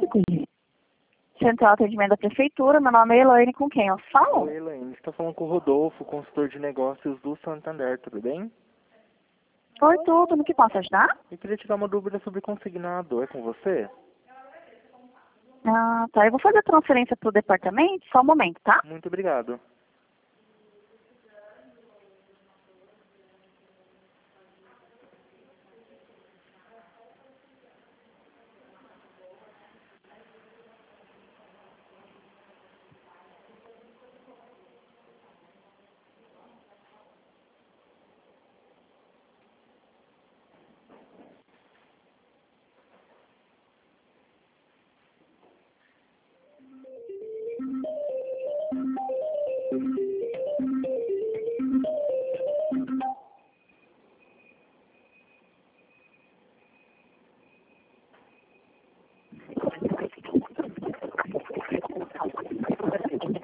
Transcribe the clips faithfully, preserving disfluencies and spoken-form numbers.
Central Atendimento da Prefeitura, meu nome é Elaine, com quem eu falo? Oi, Elaine, você está falando com o Rodolfo, consultor de negócios do Santander, tudo bem? Oi, tudo, no que posso ajudar? Eu queria tirar uma dúvida sobre consignado, é com você? Ah, tá, eu vou fazer a transferência para o departamento, só um momento, tá? Muito obrigado.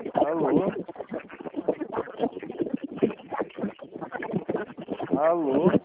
Alô? Alô?